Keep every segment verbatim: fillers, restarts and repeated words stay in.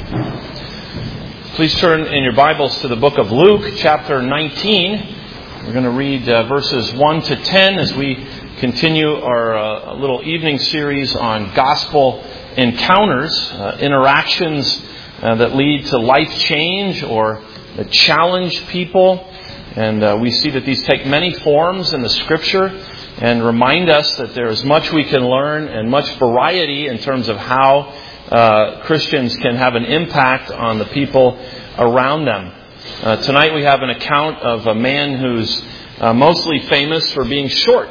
Please turn in your Bibles to the book of Luke, chapter nineteen. We're going to read uh, verses one to ten as we continue our uh, little evening series on gospel encounters, uh, interactions uh, that lead to life change or that challenge people. And uh, we see that these take many forms in the Scripture and remind us that there is much we can learn and much variety in terms of how uh, Christians can have an impact on the people around them. Uh, tonight we have an account of a man who's uh, mostly famous for being short.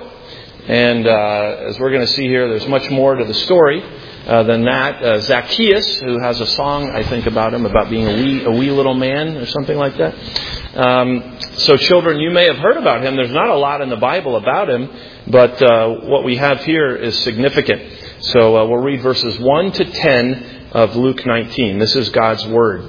And uh, as we're going to see here, there's much more to the story uh, than that. Uh, Zacchaeus, who has a song, I think, about him, about being a wee, a wee little man or something like that. Um, so children, you may have heard about him. There's not a lot in the Bible about him, but uh, what we have here is significant. So uh, we'll read verses one to ten of Luke nineteen. This is God's Word.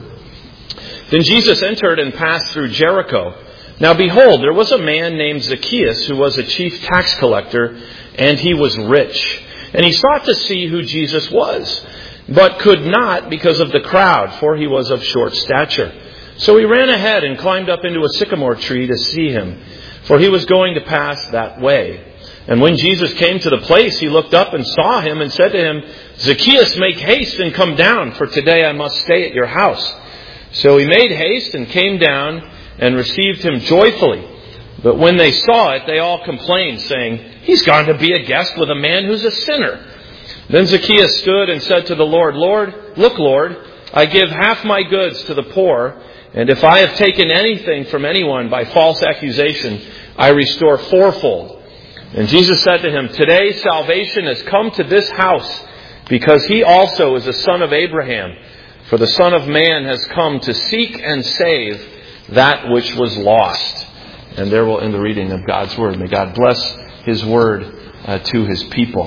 Then Jesus entered and passed through Jericho. Now behold, there was a man named Zacchaeus who was a chief tax collector, and he was rich. And he sought to see who Jesus was, but could not because of the crowd, for he was of short stature. So he ran ahead and climbed up into a sycamore tree to see him, for he was going to pass that way. And when Jesus came to the place, he looked up and saw him and said to him, Zacchaeus, make haste and come down, for today I must stay at your house. So he made haste and came down and received him joyfully. But when they saw it, they all complained, saying, he's gone to be a guest with a man who's a sinner. Then Zacchaeus stood and said to the Lord, Lord, look, Lord, I give half my goods to the poor, and if I have taken anything from anyone by false accusation, I restore fourfold. And Jesus said to him, today salvation has come to this house, because he also is a son of Abraham. For the Son of Man has come to seek and save that which was lost. And there we'll end the reading of God's Word. May God bless His Word uh, to His people.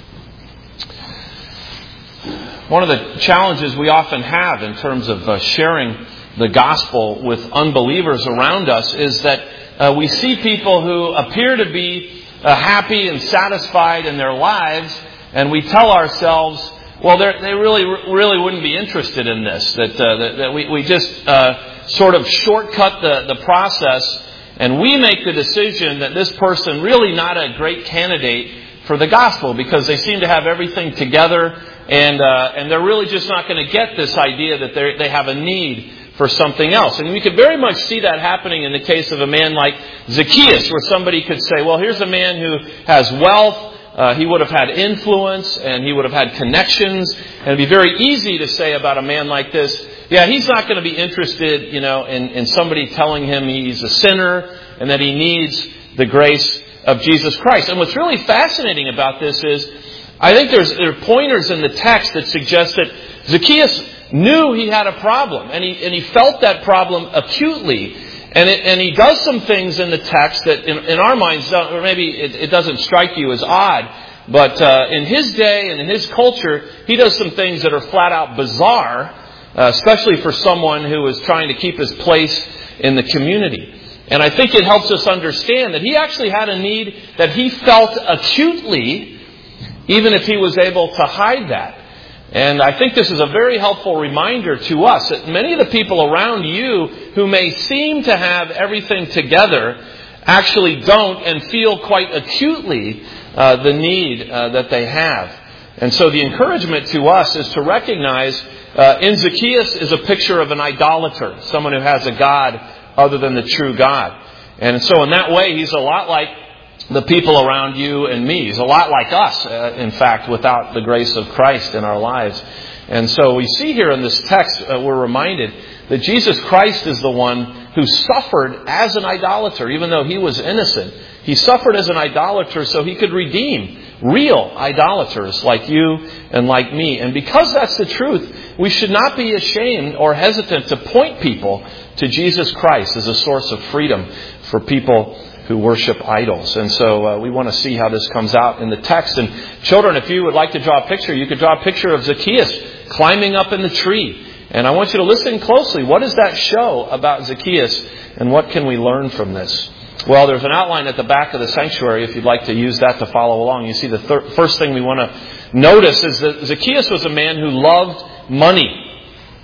One of the challenges we often have in terms of uh, sharing the gospel with unbelievers around us is that uh, we see people who appear to be uh, happy and satisfied in their lives, and we tell ourselves, well, they really, really wouldn't be interested in this. That, uh, that, that we, we just uh, sort of shortcut the, the process, and we make the decision that this person really not a great candidate for the gospel because they seem to have everything together, and uh, and they're really just not going to get this idea that they they have a need for something else. And we could very much see that happening in the case of a man like Zacchaeus, where somebody could say, well, here's a man who has wealth. Uh, he would have had influence and he would have had connections. And it'd be very easy to say about a man like this, yeah, he's not going to be interested, you know, in, in somebody telling him he's a sinner and that he needs the grace of Jesus Christ. And what's really fascinating about this is, I think there's there are pointers in the text that suggest that Zacchaeus knew he had a problem, and he and he felt that problem acutely. And it, and he does some things in the text that in, in our minds, or maybe it, it doesn't strike you as odd, but uh, in his day and in his culture, he does some things that are flat out bizarre, uh, especially for someone who is trying to keep his place in the community. And I think it helps us understand that he actually had a need that he felt acutely, even if he was able to hide that. And I think this is a very helpful reminder to us that many of the people around you who may seem to have everything together actually don't and feel quite acutely uh, the need uh, that they have. And so the encouragement to us is to recognize uh, in Zacchaeus is a picture of an idolater, someone who has a God other than the true God. And so in that way, he's a lot like the people around you and me. He's a lot like us, uh, in fact, without the grace of Christ in our lives. And so we see here in this text, uh, we're reminded that Jesus Christ is the one who suffered as an idolater, even though he was innocent. He suffered as an idolater so he could redeem real idolaters like you and like me. And because that's the truth, we should not be ashamed or hesitant to point people to Jesus Christ as a source of freedom for people who worship idols. And so uh, we want to see how this comes out in the text. And children, if you would like to draw a picture, you could draw a picture of Zacchaeus climbing up in the tree. And I want you to listen closely. What does that show about Zacchaeus, and what can we learn from this? Well, there's an outline at the back of the sanctuary if you'd like to use that to follow along. You see, the thir- first thing we want to notice is that Zacchaeus was a man who loved money.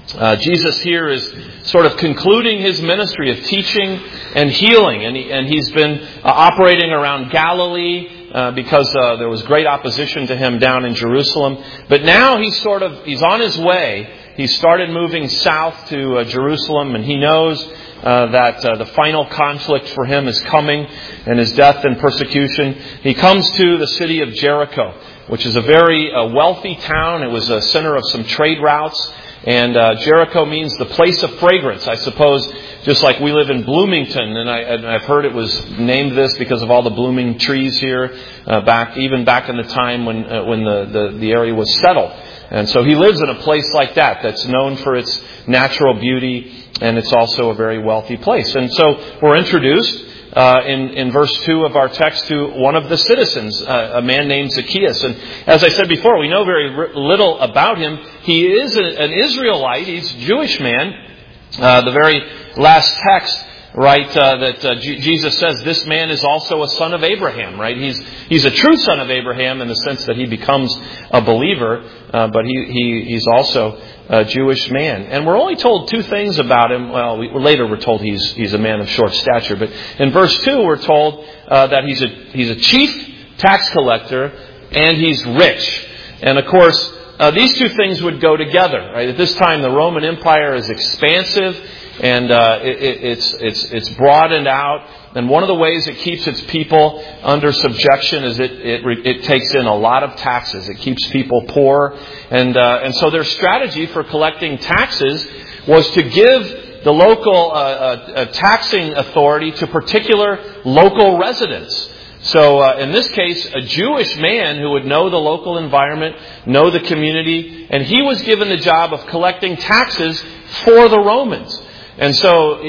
Uh, Jesus here is sort of concluding his ministry of teaching and healing. And, he, and he's been uh, operating around Galilee uh, because uh, there was great opposition to him down in Jerusalem. But now he's sort of, he's on his way. He started moving south to uh, Jerusalem, and he knows uh, that uh, the final conflict for him is coming, and his death and persecution. He comes to the city of Jericho, which is a very uh, wealthy town. It was a center of some trade routes. And uh, Jericho means the place of fragrance. I suppose just like we live in Bloomington, and, I, and I've heard it was named this because of all the blooming trees here, uh, back even back in the time when uh, when the, the, the area was settled. And so he lives in a place like that that's known for its natural beauty, and it's also a very wealthy place. And so we're introduced Uh, in, in verse two of our text to one of the citizens, uh, a man named Zacchaeus. And as I said before, we know very little about him. He is a, an Israelite. He's a Jewish man. Uh, the very last text, right, uh, that uh, G- Jesus says this man is also a son of Abraham, right? He's he's a true son of Abraham in the sense that he becomes a believer, uh, but he, he he's also a Jewish man. And we're only told two things about him. Well, we, later we're told he's he's a man of short stature. But in verse two, we're told uh, that he's a he's a chief tax collector and he's rich. And of course, uh, these two things would go together, right? At this time, the Roman Empire is expansive, and uh, it, it, it's it's it's broadened out. And one of the ways it keeps its people under subjection is it it, it takes in a lot of taxes. It keeps people poor. And uh, and so their strategy for collecting taxes was to give the local uh, uh, taxing authority to particular local residents. So uh, in this case, a Jewish man who would know the local environment, know the community, and he was given the job of collecting taxes for the Romans. And so,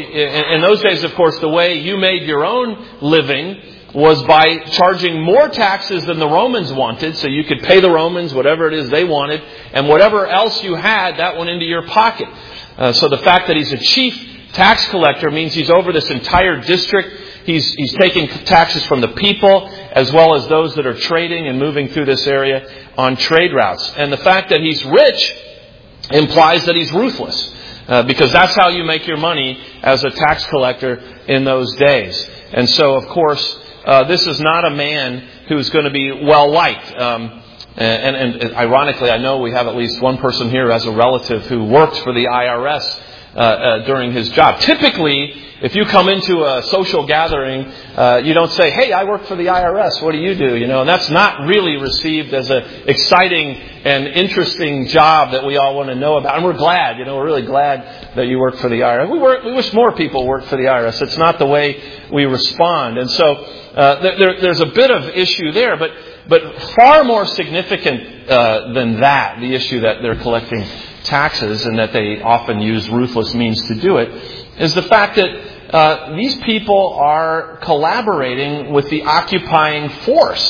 in those days, of course, the way you made your own living was by charging more taxes than the Romans wanted. So you could pay the Romans whatever it is they wanted, and whatever else you had, that went into your pocket. Uh, so the fact that he's a chief tax collector means he's over this entire district. He's, he's taking taxes from the people as well as those that are trading and moving through this area on trade routes. And the fact that he's rich implies that he's ruthless. Uh, because that's how you make your money as a tax collector in those days. And so, of course, uh, this is not a man who's going to be well-liked. Um, and, and, and ironically, I know we have at least one person here as a relative who worked for the I R S uh, uh, during his job. Typically, if you come into a social gathering, uh, you don't say, "Hey, I work for the I R S. What do you do?" You know, and that's not really received as an exciting and interesting job that we all want to know about. And we're glad, you know, we're really glad that you work for the I R S. We work, we wish more people worked for the I R S. It's not the way we respond. And so uh, there, there's a bit of issue there, but but far more significant uh, than that, the issue that they're collecting taxes and that they often use ruthless means to do it, is the fact that uh, these people are collaborating with the occupying force.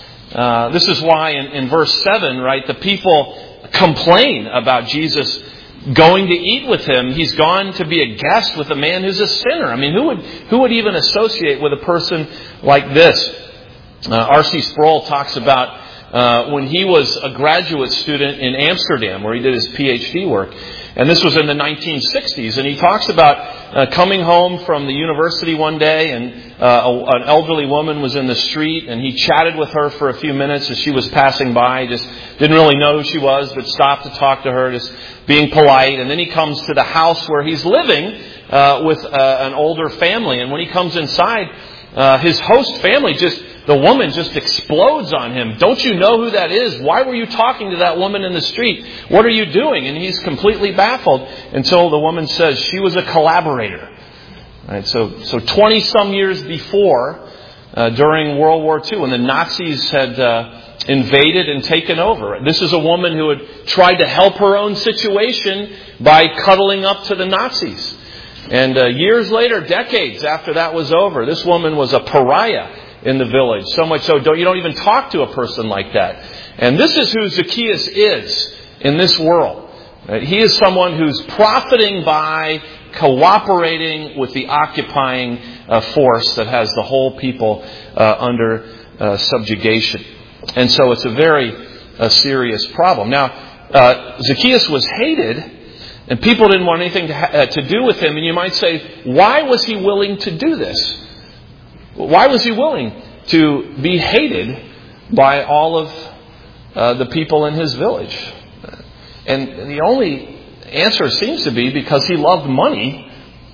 Uh, this is why in, in verse seven, right, the people complain about Jesus going to eat with him. He's gone to be a guest with a man who's a sinner. I mean, who would who would even associate with a person like this? Uh, R C Sproul talks about uh, when he was a graduate student in Amsterdam, where he did his P H D work. And this was in the nineteen sixties. And he talks about uh, coming home from the university one day, and uh, a, an elderly woman was in the street, and he chatted with her for a few minutes as she was passing by. Just didn't really know who she was, but stopped to talk to her, just being polite. And then he comes to the house where he's living uh, with uh, an older family. And when he comes inside, uh, his host family just... The woman just explodes on him. "Don't you know who that is? Why were you talking to that woman in the street? What are you doing?" And he's completely baffled until the woman says she was a collaborator. Right, so, so twenty some years before, uh, during World War Two, when the Nazis had uh, invaded and taken over, this is a woman who had tried to help her own situation by cuddling up to the Nazis. And uh, years later, decades after that was over, this woman was a pariah in the village. So much so, don't, you don't even talk to a person like that. And this is who Zacchaeus is in this world. He is someone who's profiting by cooperating with the occupying uh, force that has the whole people uh, under uh, subjugation. And so it's a very uh, serious problem. Now, uh, Zacchaeus was hated And people didn't want anything to, ha- uh, to do with him. And you might say, why was he willing to do this? Why was he willing to be hated by all of uh, the people in his village? And the only answer seems to be because he loved money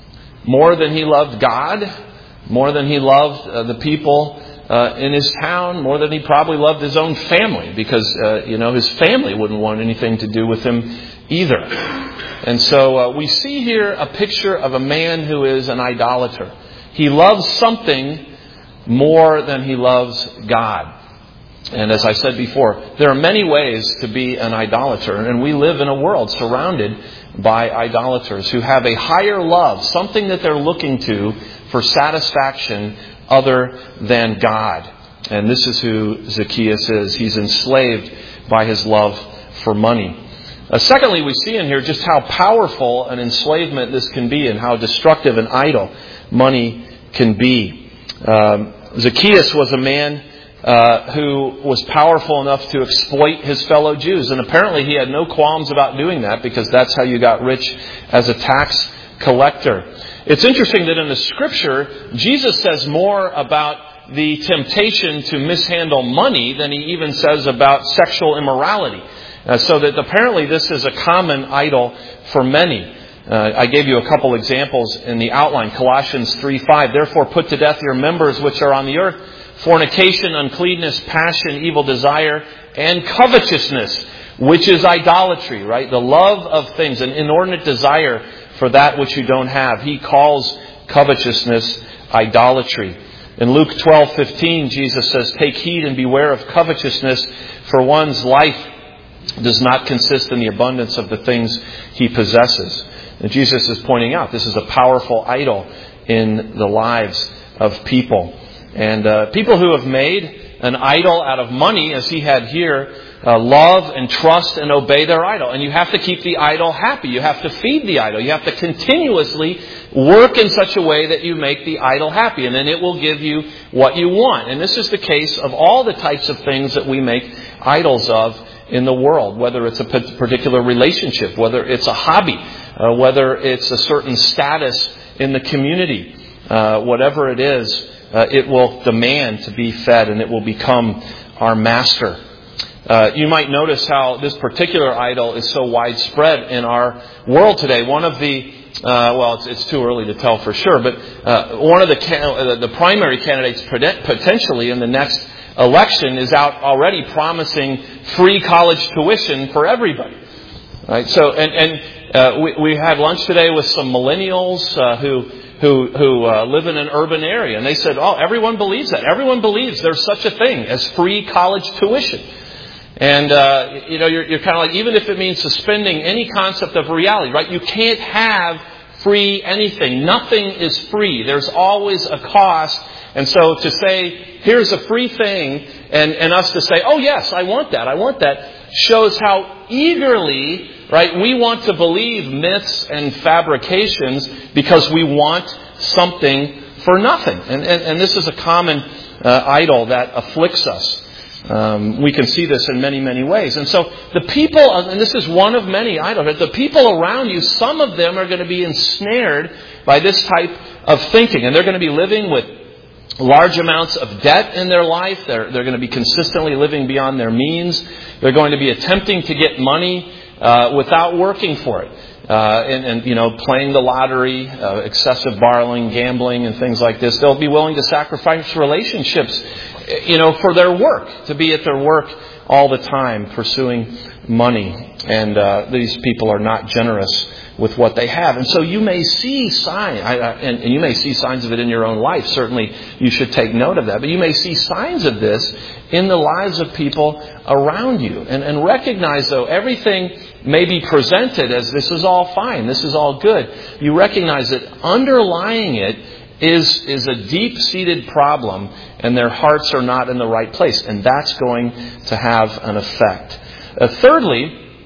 more than he loved God, more than he loved uh, the people uh, in his town, more than he probably loved his own family, because uh, you know his family wouldn't want anything to do with him either. And so uh, we see here a picture of a man who is an idolater. He loves something more than he loves God. And as I said before, there are many ways to be an idolater. And we live in a world surrounded by idolaters who have a higher love, something that they're looking to for satisfaction other than God. And this is who Zacchaeus is. He's enslaved by his love for money. Uh, secondly, we see in here just how powerful an enslavement this can be and how destructive an idol money can be. Um, Zacchaeus was a man Uh, who was powerful enough to exploit his fellow Jews. And apparently he had no qualms about doing that, because that's how you got rich as a tax collector. It's interesting that in the Scripture, Jesus says more about the temptation to mishandle money than he even says about sexual immorality. Uh, so that apparently this is a common idol for many. Uh, I gave you a couple examples in the outline. Colossians three five. Therefore put to death your members which are on the earth: fornication, uncleanness, passion, evil desire, and covetousness, which is idolatry, right? The love of things, an inordinate desire for that which you don't have. He calls covetousness idolatry. In Luke twelve fifteen, Jesus says, take heed and beware of covetousness, for one's life does not consist in the abundance of the things he possesses. And Jesus is pointing out this is a powerful idol in the lives of people. And uh, people who have made an idol out of money, as he had here, uh, love and trust and obey their idol. And you have to keep the idol happy. You have to feed the idol. You have to continuously work in such a way that you make the idol happy. And then it will give you what you want. And this is the case of all the types of things that we make idols of in the world. Whether it's a particular relationship, whether it's a hobby, uh, whether it's a certain status in the community, uh, whatever it is. Uh, it will demand to be fed, and it will become our master. Uh, you might notice how this particular idol is so widespread in our world today. One of the, uh, well, it's, it's too early to tell for sure, but uh, one of the can- the primary candidates potentially in the next election is out already promising free college tuition for everybody. Right? So, and, and uh, we, we had lunch today with some millennials uh, who. who who uh, live in an urban area. And they said, oh, everyone believes that. Everyone believes there's such a thing as free college tuition. And, uh, you know, you're, you're kind of like, even if it means suspending any concept of reality, right? You can't have free anything. Nothing is free. There's always a cost. And so to say, here's a free thing, and, and us to say, oh, yes, I want that, I want that, shows how eagerly, right, we want to believe myths and fabrications because we want something for nothing. And, and, and this is a common uh, idol that afflicts us. Um, we can see this in many, many ways. And so the people, and this is one of many idols, the people around you, some of them are going to be ensnared by this type of thinking. And they're going to be living with large amounts of debt in their life. They're, they're going to be consistently living beyond their means. They're going to be attempting to get money uh, without working for it. Uh, and, and, you know, playing the lottery, uh, excessive borrowing, gambling, and things like this. They'll be willing to sacrifice relationships, you know, for their work, to be at their work all the time, pursuing money. And uh, these people are not generous with what they have. And so you may see signs, and, and you may see signs of it in your own life. Certainly you should take note of that. But you may see signs of this in the lives of people around you. And, and recognize, though, everything may be presented as this is all fine, this is all good. You recognize that underlying it is, is a deep-seated problem, and their hearts are not in the right place. And that's going to have an effect. Uh, thirdly,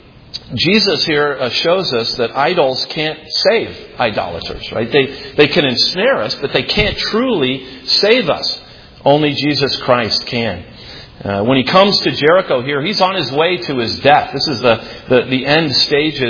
Jesus here uh, shows us that idols can't save idolaters, right? They they can ensnare us, but they can't truly save us. Only Jesus Christ can. Uh, when he comes to Jericho here, he's on his way to his death. This is the, the, the end stages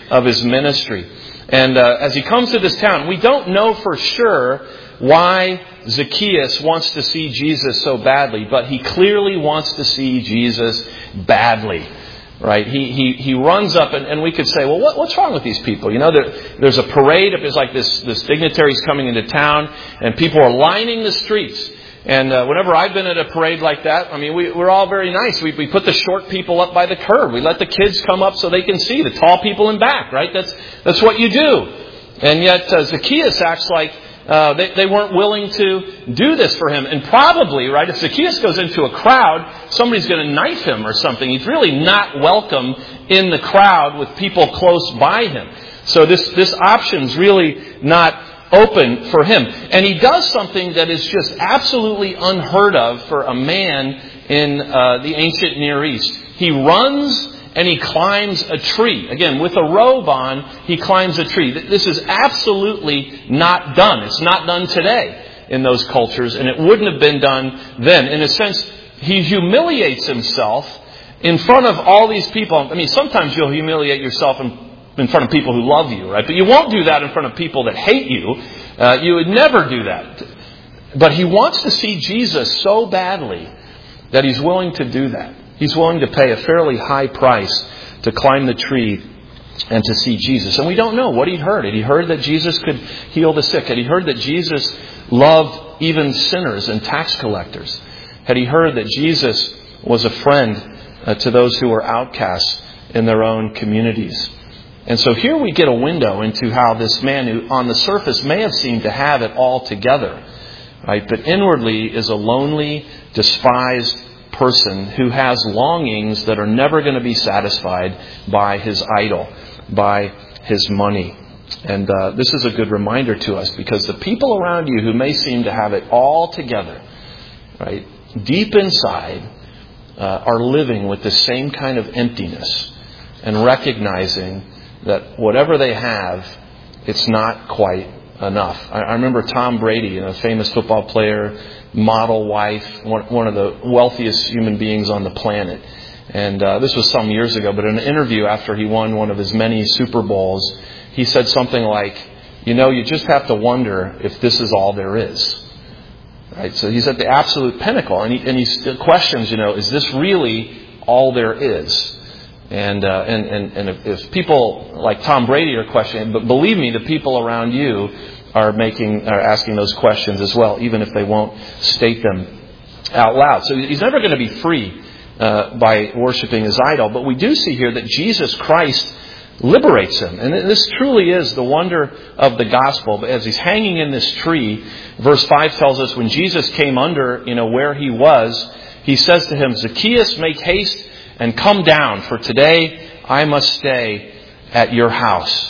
of his ministry. And uh, as he comes to this town, we don't know for sure why Zacchaeus wants to see Jesus so badly, but he clearly wants to see Jesus badly. Right? He he he runs up, and, and we could say, well, what, what's wrong with these people? You know, there, there's a parade. It's like this, this dignitary's coming into town, and people are lining the streets. And uh, whenever I've been at a parade like that, I mean, we, we're all very nice. We, we put the short people up by the curb. We let the kids come up so they can see the tall people in back, right? That's that's what you do. And yet uh, Zacchaeus acts like uh, they, they weren't willing to do this for him. And probably, right, if Zacchaeus goes into a crowd, somebody's going to knife him or something. He's really not welcome in the crowd with people close by him. So this, this option's really not open for him. And he does something that is just absolutely unheard of for a man in uh, the ancient Near East. He runs and he climbs a tree. Again, with a robe on, he climbs a tree. This is absolutely not done. It's not done today in those cultures, and it wouldn't have been done then. In a sense, he humiliates himself in front of all these people. I mean, sometimes you'll humiliate yourself in in front of people who love you, right? But you won't do that in front of people that hate you. Uh, you would never do that. But he wants to see Jesus so badly that he's willing to do that. He's willing to pay a fairly high price to climb the tree and to see Jesus. And we don't know what he'd heard. Had he heard that Jesus could heal the sick? Had he heard that Jesus loved even sinners and tax collectors? Had he heard that Jesus was a friend uh, to those who were outcasts in their own communities? And so here we get a window into how this man who on the surface may have seemed to have it all together, right, but inwardly is a lonely, despised person who has longings that are never going to be satisfied by his idol, by his money. And uh, this is a good reminder to us, because the people around you who may seem to have it all together, right, deep inside uh, are living with the same kind of emptiness and recognizing that whatever they have, it's not quite enough. I, I remember Tom Brady, you know, a famous football player, model wife, one, one of the wealthiest human beings on the planet. And uh, this was some years ago, but in an interview after he won one of his many Super Bowls, he said something like, you know, you just have to wonder if this is all there is. Right? So he's at the absolute pinnacle, and he, and he still questions, you know, is this really all there is? And, uh, and and and if, if people like Tom Brady are questioning, but believe me, the people around you are making are asking those questions as well, even if they won't state them out loud. So he's never going to be free uh, by worshiping his idol. But we do see here that Jesus Christ liberates him, and this truly is the wonder of the gospel. But as he's hanging in this tree, verse five tells us when Jesus came under, you know, where he was, he says to him, "Zacchaeus, make haste and come down, for today I must stay at your house."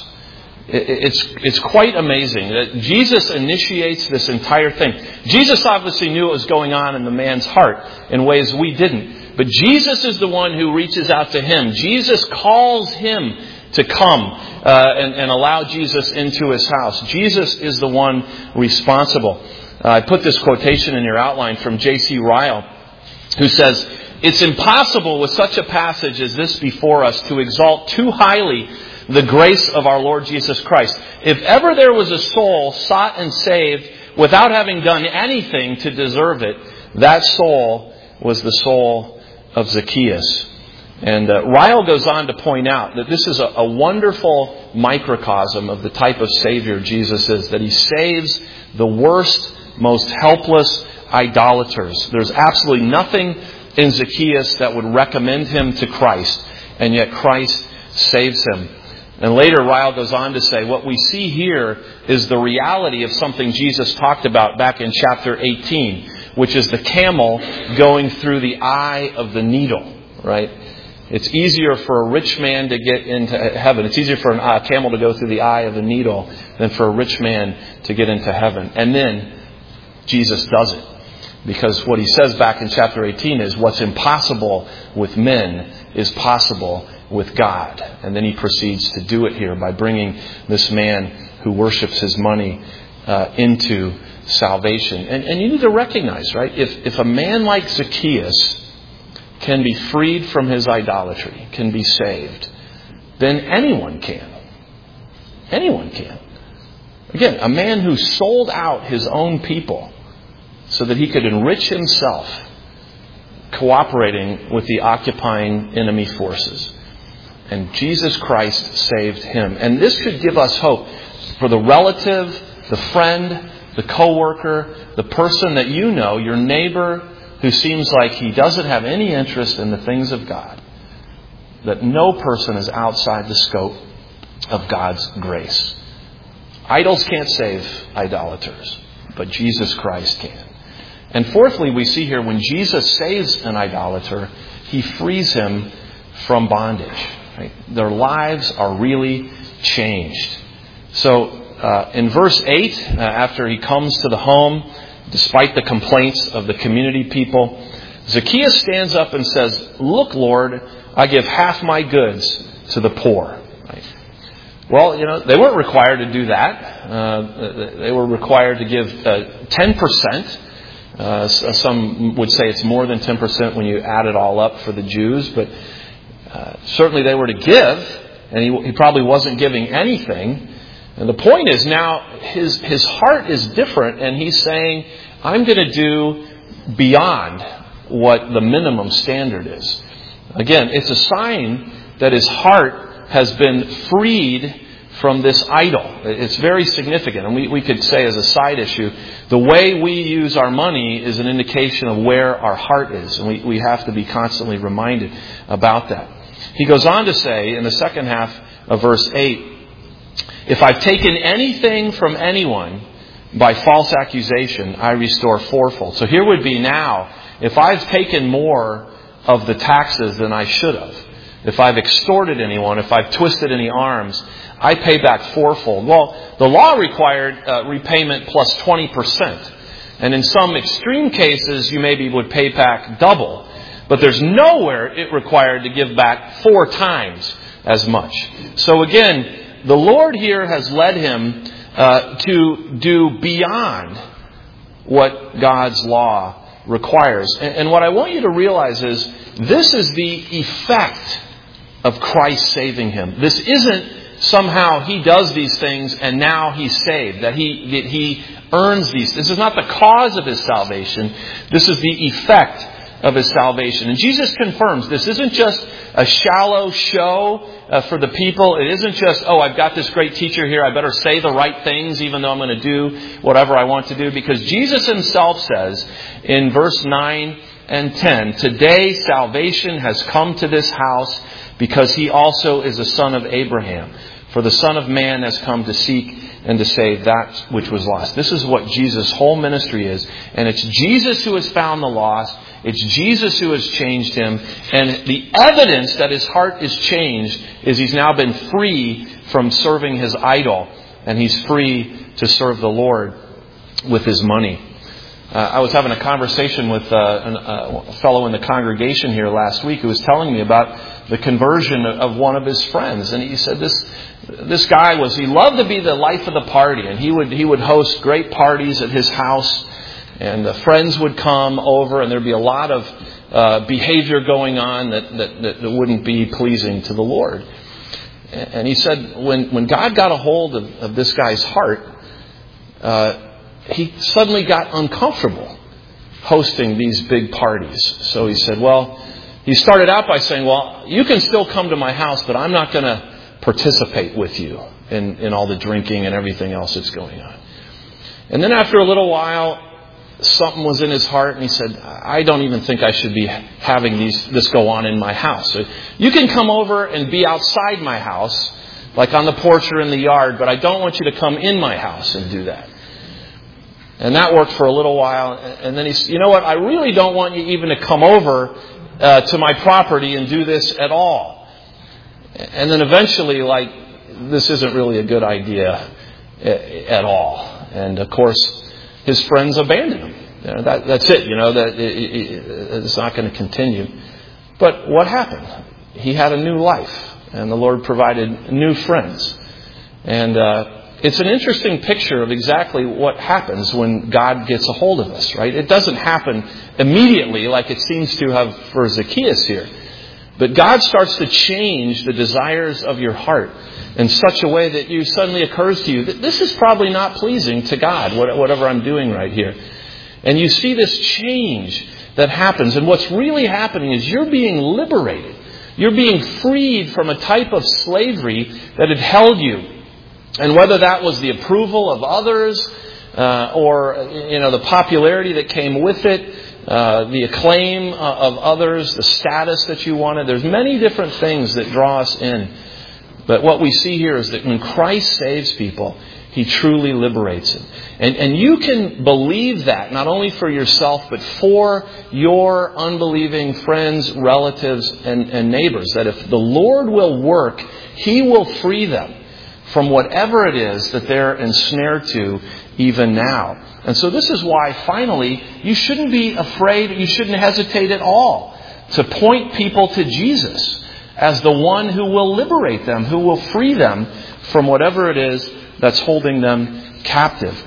It's it's quite amazing that Jesus initiates this entire thing. Jesus obviously knew what was going on in the man's heart in ways we didn't. But Jesus is the one who reaches out to him. Jesus calls him to come uh, and, and allow Jesus into his house. Jesus is the one responsible. Uh, I put this quotation in your outline from J C Ryle, who says, "It's impossible with such a passage as this before us to exalt too highly the grace of our Lord Jesus Christ. If ever there was a soul sought and saved without having done anything to deserve it, that soul was the soul of Zacchaeus." And uh, Ryle goes on to point out that this is a, a wonderful microcosm of the type of Savior Jesus is, that he saves the worst, most helpless idolaters. There's absolutely nothing in Zacchaeus that would recommend him to Christ, and yet Christ saves him. And later Ryle goes on to say what we see here is the reality of something Jesus talked about back in chapter eighteen, which is the camel going through the eye of the needle, right? It's easier for a rich man to get into heaven. It's easier for a uh, camel to go through the eye of the needle than for a rich man to get into heaven. And then Jesus does it. Because what he says back in chapter eighteen is what's impossible with men is possible with God. And then he proceeds to do it here by bringing this man who worships his money uh, into salvation. And, and you need to recognize, right, if, if a man like Zacchaeus can be freed from his idolatry, can be saved, then anyone can. Anyone can. Again, a man who sold out his own people so that he could enrich himself, cooperating with the occupying enemy forces. And Jesus Christ saved him. And this should give us hope for the relative, the friend, the coworker, the person that you know, your neighbor, who seems like he doesn't have any interest in the things of God. That no person is outside the scope of God's grace. Idols can't save idolaters, but Jesus Christ can. And fourthly, we see here when Jesus saves an idolater, he frees him from bondage. Right? Their lives are really changed. So uh, in verse eight, uh, after he comes to the home, despite the complaints of the community people, Zacchaeus stands up and says, "Look, Lord, I give half my goods to the poor." Right? Well, you know, they weren't required to do that. Uh, they were required to give uh, ten percent. Uh, some would say it's more than ten percent when you add it all up for the Jews, but uh, certainly they were to give, and he, he probably wasn't giving anything. And the point is now his his heart is different, and he's saying, I'm going to do beyond what the minimum standard is. Again, it's a sign that his heart has been freed from this idol. It's very significant. And we, we could say as a side issue, the way we use our money is an indication of where our heart is. And we, we have to be constantly reminded about that. He goes on to say in the second half of verse eight, if I've taken anything from anyone by false accusation, I restore fourfold. So here would be now, if I've taken more of the taxes than I should have, if I've extorted anyone, if I've twisted any arms, I pay back fourfold. Well, the law required uh, repayment plus twenty percent. And in some extreme cases, you maybe would pay back double. But there's nowhere it required to give back four times as much. So again, the Lord here has led him uh, to do beyond what God's law requires. And, and what I want you to realize is this is the effect of Christ saving him. This isn't somehow he does these things and now he's saved, that he that he earns these. This is not the cause of his salvation. This is the effect of his salvation. And Jesus confirms this isn't just a shallow show uh, for the people. It isn't just, oh, I've got this great teacher here, I better say the right things even though I'm going to do whatever I want to do. Because Jesus himself says in verse nine and ten, today salvation has come to this house because he also is a son of Abraham. For the Son of Man has come to seek and to save that which was lost. This is what Jesus' whole ministry is. And it's Jesus who has found the lost. It's Jesus who has changed him. And the evidence that his heart is changed is he's now been free from serving his idol. And he's free to serve the Lord with his money. Uh, I was having a conversation with uh, an, uh, a fellow in the congregation here last week who was telling me about the conversion of one of his friends. And he said this this guy was, he loved to be the life of the party. And he would he would host great parties at his house. And the friends would come over and there'd be a lot of uh, behavior going on that, that, that wouldn't be pleasing to the Lord. And he said when, when God got a hold of, of this guy's heart, uh, he suddenly got uncomfortable hosting these big parties. So he said, well, he started out by saying, well, you can still come to my house, but I'm not going to participate with you in, in all the drinking and everything else that's going on. And then after a little while, something was in his heart and he said, I don't even think I should be having these this go on in my house. So you can come over and be outside my house, like on the porch or in the yard, but I don't want you to come in my house and do that. And that worked for a little while. And then he said, you know what, I really don't want you even to come over uh, to my property and do this at all. And then eventually, like, this isn't really a good idea at all. And of course, his friends abandoned him. You know, that, that's it, you know, that it, it, it's not going to continue. But what happened? He had a new life, and the Lord provided new friends. And uh, it's an interesting picture of exactly what happens when God gets a hold of us, right? It doesn't happen immediately like it seems to have for Zacchaeus here. But God starts to change the desires of your heart in such a way that you suddenly occurs to you that this is probably not pleasing to God, whatever I'm doing right here. And you see this change that happens. And what's really happening is you're being liberated. You're being freed from a type of slavery that had held you. And whether that was the approval of others, uh, or, you know, the popularity that came with it, uh, the acclaim of others, the status that you wanted. There's many different things that draw us in. But what we see here is that when Christ saves people, He truly liberates them. And, and you can believe that, not only for yourself, but for your unbelieving friends, relatives, and, and neighbors. That if the Lord will work, He will free them from whatever it is that they're ensnared to even now. And so this is why, finally, you shouldn't be afraid, you shouldn't hesitate at all to point people to Jesus as the one who will liberate them, who will free them from whatever it is that's holding them captive.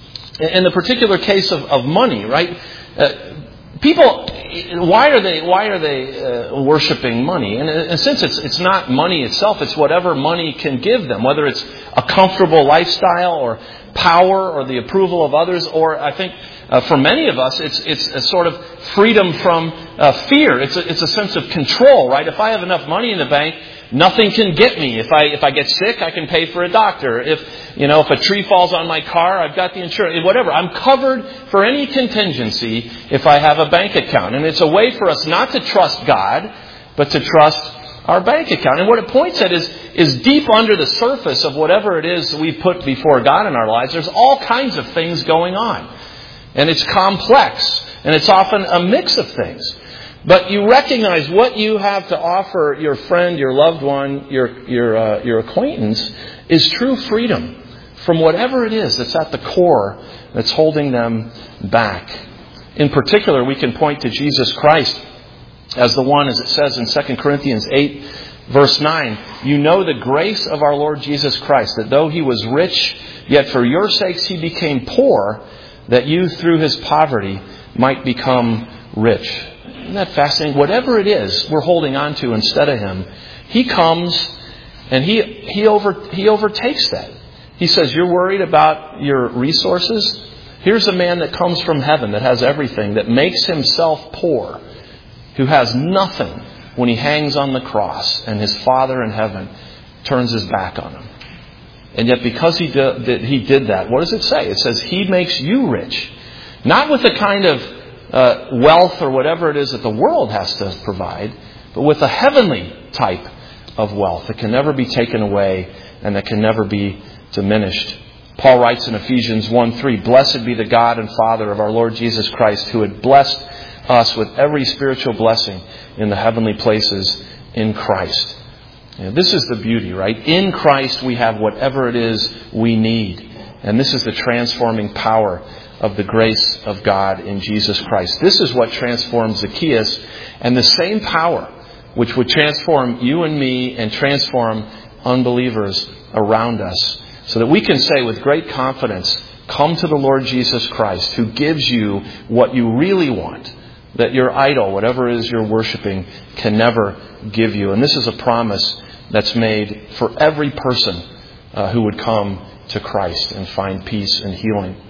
In the particular case of, of money, right? Uh, people, why are they why are they uh, worshiping money? And, and since it's it's not money itself, it's whatever money can give them, whether it's a comfortable lifestyle or power or the approval of others, or I think uh, for many of us, it's it's a sort of freedom from uh, fear. It's a, it's a sense of control, right? If I have enough money in the bank, nothing can get me. If I if I get sick, I can pay for a doctor. If you know if a tree falls on my car, I've got the insurance. Whatever, I'm covered for any contingency if I have a bank account. And it's a way for us not to trust God, but to trust our bank account. And what it points at is is deep under the surface of whatever it is that we put before God in our lives. There's all kinds of things going on, and it's complex, and it's often a mix of things. But you recognize what you have to offer your friend, your loved one, your your uh, your acquaintance is true freedom from whatever it is that's at the core that's holding them back. In particular, we can point to Jesus Christ as the one, as it says in Second Corinthians eight, verse nine, you know the grace of our Lord Jesus Christ, that though He was rich, yet for your sakes He became poor, that you through His poverty might become rich. Isn't that fascinating? Whatever it is we're holding on to instead of Him, He comes and He He over He overtakes that. He says, you're worried about your resources? Here's a man that comes from heaven, that has everything, that makes Himself poor, who has nothing when He hangs on the cross, and His Father in heaven turns His back on Him. And yet because He did, that he did that, what does it say? It says He makes you rich. Not with the kind of uh, wealth or whatever it is that the world has to provide, but with a heavenly type of wealth that can never be taken away and that can never be diminished. Paul writes in Ephesians one three, blessed be the God and Father of our Lord Jesus Christ, who had blessed us with every spiritual blessing in the heavenly places in Christ. You know, this is the beauty, right? In Christ we have whatever it is we need. And this is the transforming power of the grace of God in Jesus Christ. This is what transforms Zacchaeus, and the same power which would transform you and me and transform unbelievers around us, so that we can say with great confidence, come to the Lord Jesus Christ, who gives you what you really want, that your idol, whatever it is you're worshiping, can never give you. And this is a promise that's made for every person uh, who would come to Christ and find peace and healing.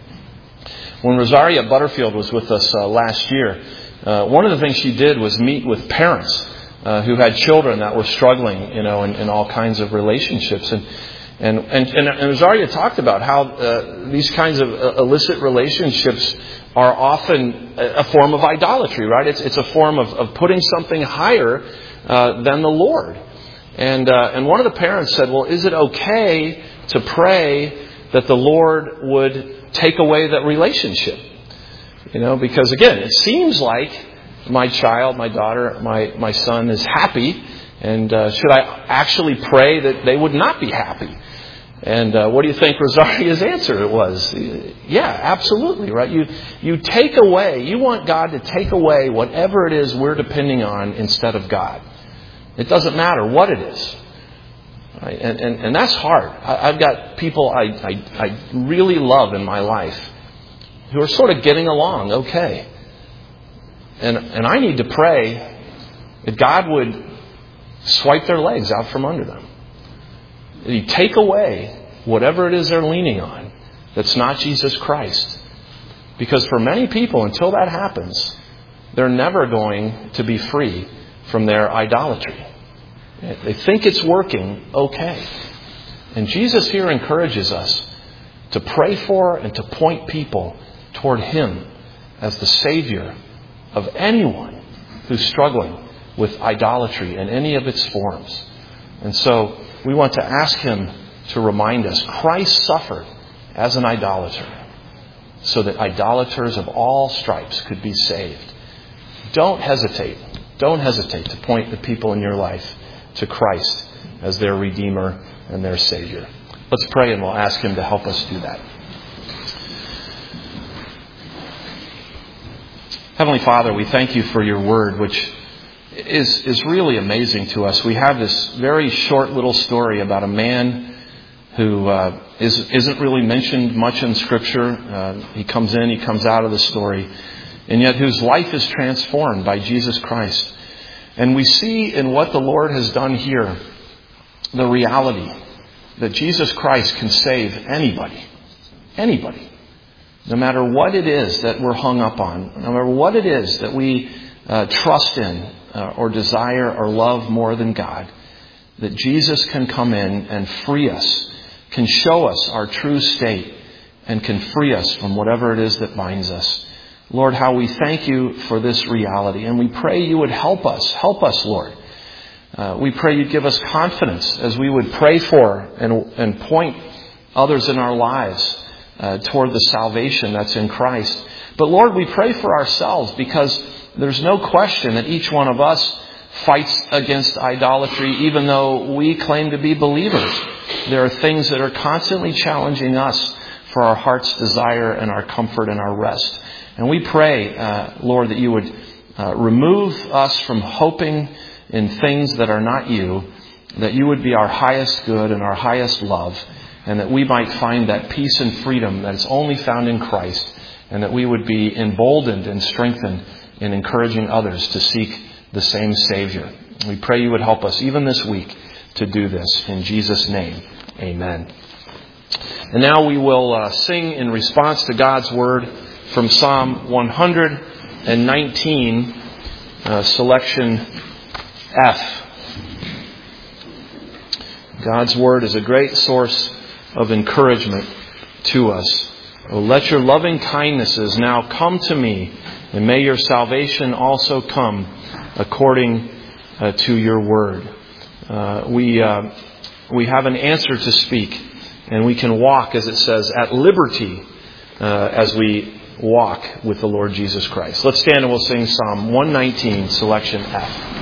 When Rosaria Butterfield was with us uh, last year, uh, one of the things she did was meet with parents uh, who had children that were struggling, you know, in, in all kinds of relationships. And and and, and, and Rosaria talked about how uh, these kinds of uh, illicit relationships are often a form of idolatry, right? It's it's a form of, of putting something higher uh, than the Lord. And uh, and one of the parents said, well, is it okay to pray that the Lord would take away that relationship? You know, because again, it seems like my child, my daughter, my, my son is happy. And uh, should I actually pray that they would not be happy? And uh, what do you think Rosaria's answer was? Yeah, absolutely, right? You you take away, you want God to take away whatever it is we're depending on instead of God. It doesn't matter what it is. Right? And, and and that's hard. I, I've got people I, I I really love in my life who are sort of getting along okay. And and I need to pray that God would swipe their legs out from under them. You take away whatever it is they're leaning on that's not Jesus Christ. Because for many people, until that happens, they're never going to be free from their idolatry. They think it's working okay. And Jesus here encourages us to pray for and to point people toward Him as the Savior of anyone who's struggling with idolatry in any of its forms. And so we want to ask Him to remind us, Christ suffered as an idolater so that idolaters of all stripes could be saved. Don't hesitate. Don't hesitate to point the people in your life to Christ as their Redeemer and their Savior. Let's pray and we'll ask Him to help us do that. Heavenly Father, we thank You for Your Word, which is, is really amazing to us. We have this very short little story about a man who uh, is, isn't really mentioned much in Scripture. Uh, he comes in, he comes out of the story, and yet whose life is transformed by Jesus Christ. And we see in what the Lord has done here the reality that Jesus Christ can save anybody. Anybody. No matter what it is that we're hung up on, no matter what it is that we uh, trust in uh, or desire or love more than God, that Jesus can come in and free us, can show us our true state, and can free us from whatever it is that binds us. Lord, how we thank You for this reality. And we pray You would help us. Help us, Lord. Uh, we pray You'd give us confidence as we would pray for and, and point others in our lives uh, toward the salvation that's in Christ. But Lord, we pray for ourselves because there's no question that each one of us fights against idolatry even though we claim to be believers. There are things that are constantly challenging us for our heart's desire and our comfort and our rest. And we pray, uh, Lord, that You would uh, remove us from hoping in things that are not You, that You would be our highest good and our highest love, and that we might find that peace and freedom that is only found in Christ, and that we would be emboldened and strengthened in encouraging others to seek the same Savior. We pray You would help us even this week to do this. In Jesus' name, amen. And now we will uh, sing in response to God's Word from Psalm one nineteen, uh, selection F. God's Word is a great source of encouragement to us. Oh, let Your loving kindnesses now come to me, and may Your salvation also come according uh, to Your Word. Uh, we uh, we have an answer to speak, and we can walk, as it says, at liberty uh, as we walk with the Lord Jesus Christ. Let's stand and we'll sing Psalm one nineteen, selection F.